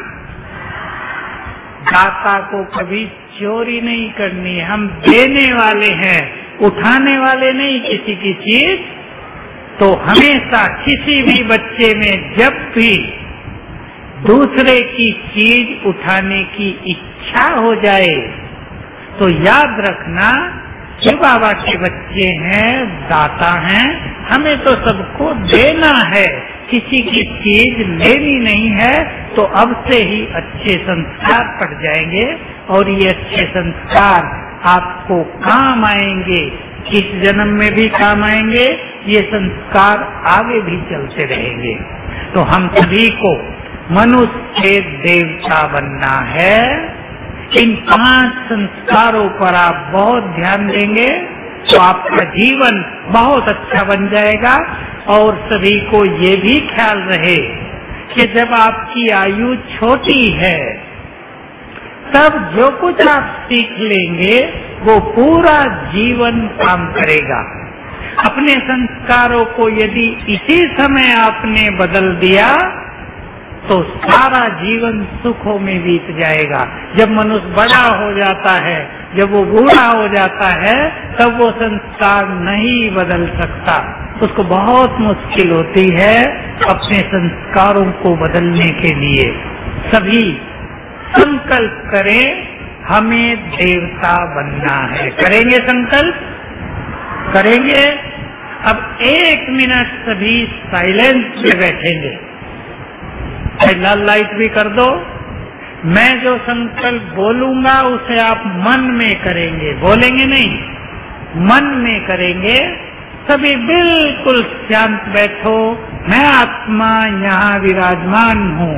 [SPEAKER 1] दाता को कभी चोरी नहीं करनी है। हम देने वाले हैं, उठाने वाले नहीं किसी की चीज। तो हमेशा किसी भी बच्चे में जब भी दूसरे की चीज उठाने की इच्छा हो जाए तो याद रखना शिव बाबा के बच्चे हैं, दाता हैं, हमें तो सबको देना है, किसी की चीज लेनी नहीं है। तो अब से ही अच्छे संस्कार पड़ जाएंगे और ये अच्छे संस्कार आपको काम आएंगे, इस जन्म में भी काम आएंगे, ये संस्कार आगे भी चलते रहेंगे। तो हम सभी को मनुष्य से देवता बनना है। इन पांच संस्कारों पर आप बहुत ध्यान देंगे तो आपका जीवन बहुत अच्छा बन जाएगा। और सभी को ये भी ख्याल रहे कि जब आपकी आयु छोटी है तब जो कुछ आप सीख लेंगे वो पूरा जीवन काम करेगा। अपने संस्कारों को यदि इसी समय आपने बदल दिया तो सारा जीवन सुखों में बीत जाएगा। जब मनुष्य बड़ा हो जाता है, जब वो बूढ़ा हो जाता है, तब वो संस्कार नहीं बदल सकता। उसको बहुत मुश्किल होती है अपने संस्कारों को बदलने के लिए। सभी संकल्प करें, हमें देवता बनना है। करेंगे संकल्प? करेंगे। अब एक मिनट सभी साइलेंस में बैठेंगे। लाल लाइट भी कर दो। मैं जो संकल्प बोलूंगा उसे आप मन में करेंगे, बोलेंगे नहीं, मन में करेंगे। सभी बिल्कुल शांत बैठो। मैं आत्मा यहाँ विराजमान हूँ।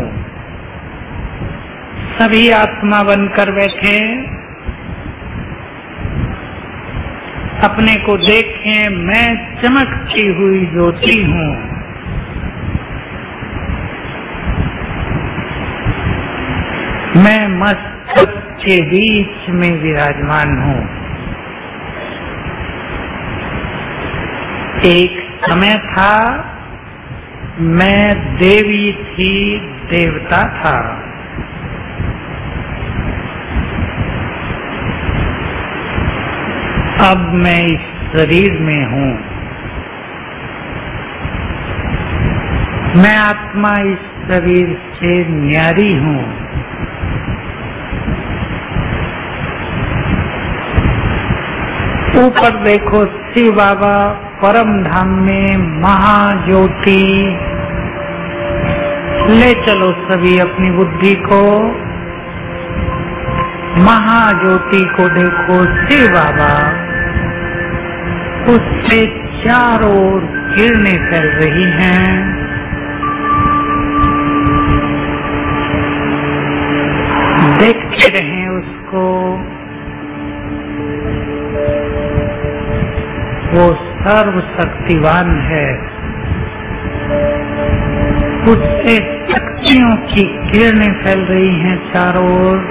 [SPEAKER 1] सभी आत्मा बनकर बैठे, अपने को देखें, मैं चमकती हुई ज्योति हूँ। मैं मस्तक के बीच में विराजमान हूँ। एक समय था मैं देवी थी, देवता था। अब मैं इस शरीर में हूँ। मैं आत्मा इस शरीर से न्यारी हूँ। ऊपर देखो शिव बाबा परम धाम में महाज्योति ले चलो सभी अपनी बुद्धि को, महाज्योति को देखो। शिव बाबा, उससे चारों ओर किरणें फैल रही हैं। देखते रहें उसको। वो सर्वशक्तिवान है। उससे शक्तियों की किरणें फैल रही हैं चारों ओर।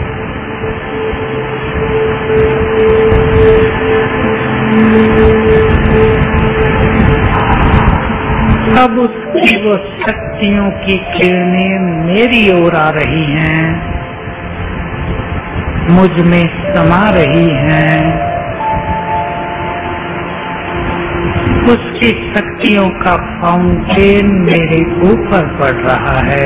[SPEAKER 1] अब उसकी वो शक्तियों की किरणें मेरी ओर आ रही हैं, मुझ में समा रही हैं। उसकी शक्तियों का फाउंटेन मेरे ऊपर पड़ रहा है।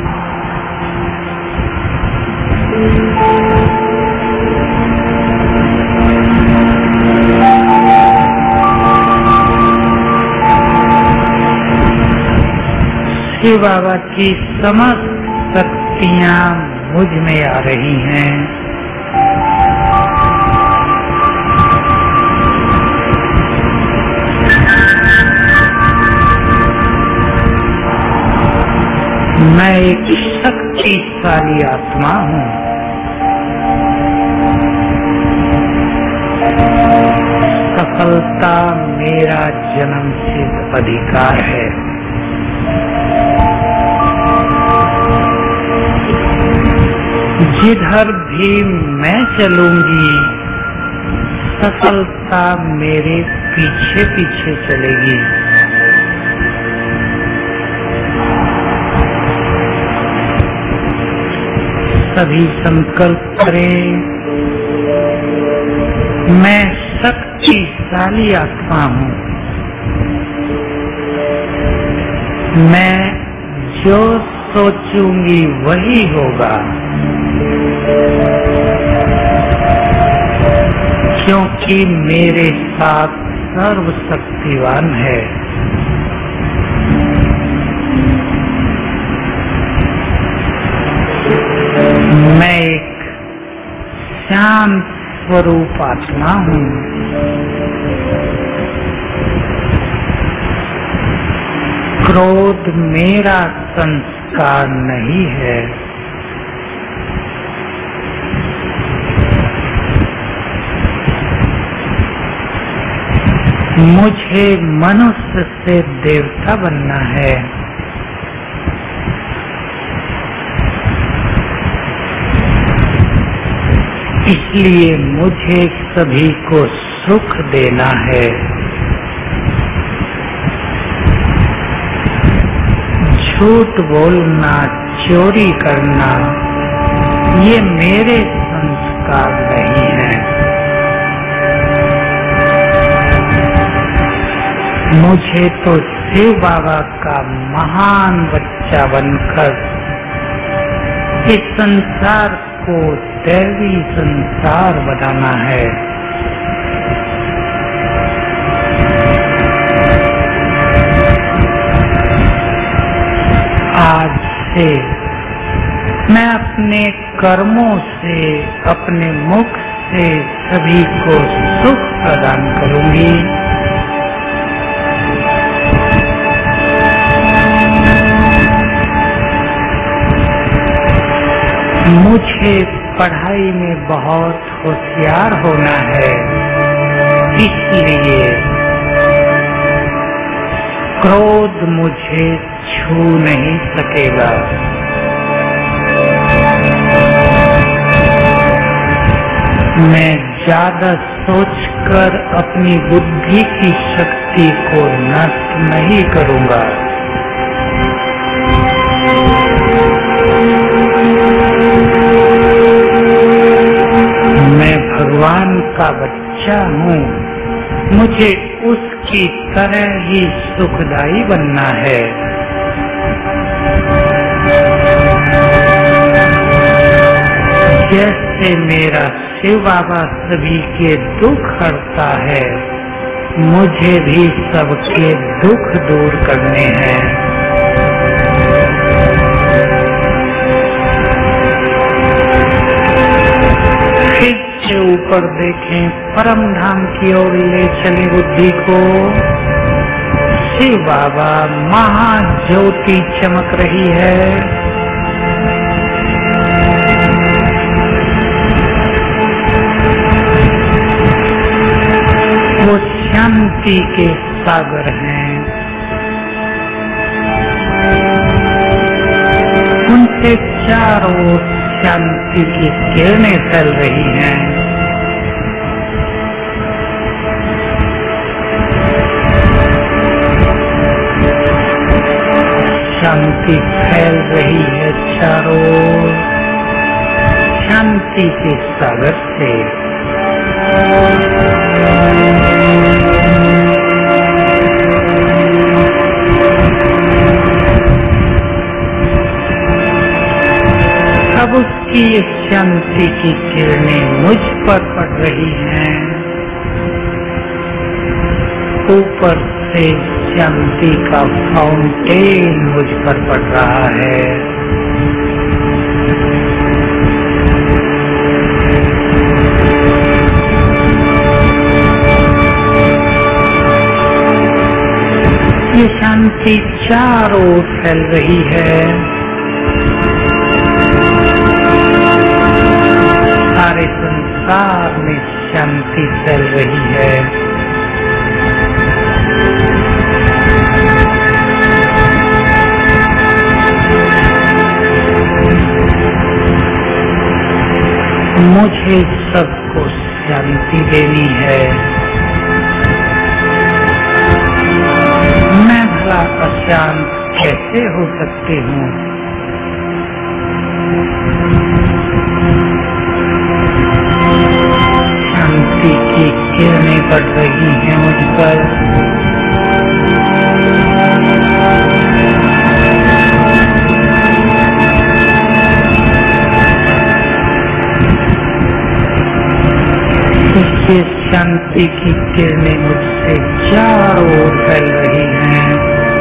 [SPEAKER 1] शिव बाबा की समस्त शक्तियां मुझ में आ रही हैं। मैं एक शक्तिशाली आत्मा हूँ। सफलता मेरा जन्मसिद्ध अधिकार है। जिधर भी मैं चलूंगी, सफलता मेरे पीछे पीछे चलेगी। सभी संकल्प करें, मैं शक्तिशाली आत्मा हूँ। मैं जो सोचूंगी वही होगा, क्योंकि मेरे साथ सर्वशक्तिवान है। मैं एक शांत स्वरूप आत्मा हूँ। क्रोध मेरा संस्कार नहीं है। मुझे मनुष्य से देवता बनना है। इसलिए मुझे सभी को सुख देना है। झूठ बोलना, चोरी करना, ये मेरे संस्कार नहीं है। मुझे तो शिव बाबा का महान बच्चा बनकर इस संसार को दैवी संसार बनाना है। आज से मैं अपने कर्मों से, अपने मुख से सभी को सुख प्रदान करूंगी। मुझे पढ़ाई में बहुत होशियार होना है, इसलिए क्रोध मुझे छू नहीं सकेगा। मैं ज्यादा सोचकर अपनी बुद्धि की शक्ति को नष्ट नहीं करूंगा। मैं भगवान का बच्चा हूँ, मुझे उसकी तरह ही सुखदायी बनना है। जैसे मेरा शिव बाबा सभी के दुख हरता है, मुझे भी सबके दुख दूर करने हैं। ऊपर देखें, परम धाम की ओर ले चले बुद्धि को। शिव बाबा महाज्योति चमक रही है। वो शांति के सागर हैं। उनसे चारों ओर शांति की किरणें फैल रही हैं। शांति फैल रही है चारों ओर, शांति के सागर से। अब उसकी ये शांति की किरणें मुझ पर पड़ रही हैं। ऊपर से शांति का फाउंटेन मुझ पर पड़ रहा है। ये शांति चारों ओर फैल रही है। सारे संसार में शांति फैल रही है। मुझे सबको शांति देनी है। मैं भला अशांत कैसे हो सकती हूँ? शांति की किरणें पड़ रही हैं मुझ पर। इससे शांति की किरणें मुझसे चारों ओर फैल रही हैं।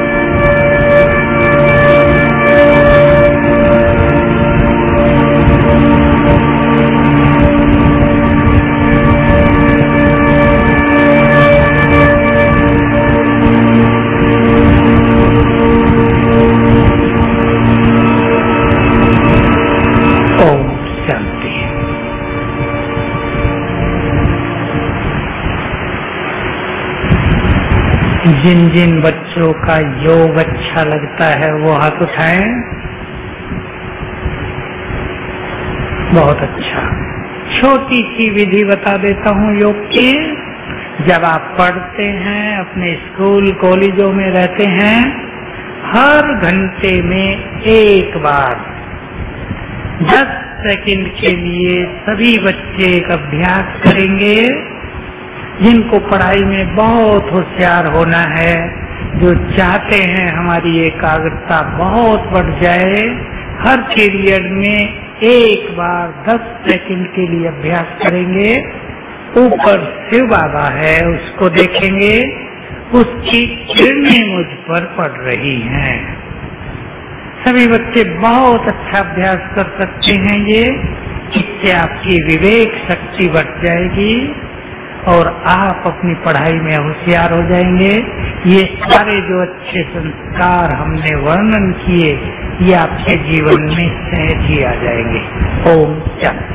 [SPEAKER 1] जिन जिन बच्चों का योग अच्छा लगता है वो हाथ उठाएं। बहुत अच्छा। छोटी सी विधि बता देता हूँ योग की। जब आप पढ़ते हैं, अपने स्कूल कॉलेजों में रहते हैं, हर घंटे में एक बार दस सेकंड के लिए सभी बच्चे एक अभ्यास करेंगे। जिनको पढ़ाई में बहुत होशियार होना है, जो चाहते हैं हमारी एकाग्रता बहुत बढ़ जाए, हर पीरियड में एक बार दस सेकंड के लिए अभ्यास करेंगे। ऊपर शिव बाबा है, उसको देखेंगे, उसकी किरणें मुझ पर पड़ रही हैं। सभी बच्चे बहुत अच्छा अभ्यास कर सकते हैं ये। इससे आपकी विवेक शक्ति बढ़ जाएगी और आप अपनी पढ़ाई में होशियार हो जाएंगे। ये सारे जो अच्छे संस्कार हमने वर्णन किए, ये आपके जीवन में सहज ही आ जाएंगे। ओम शांति।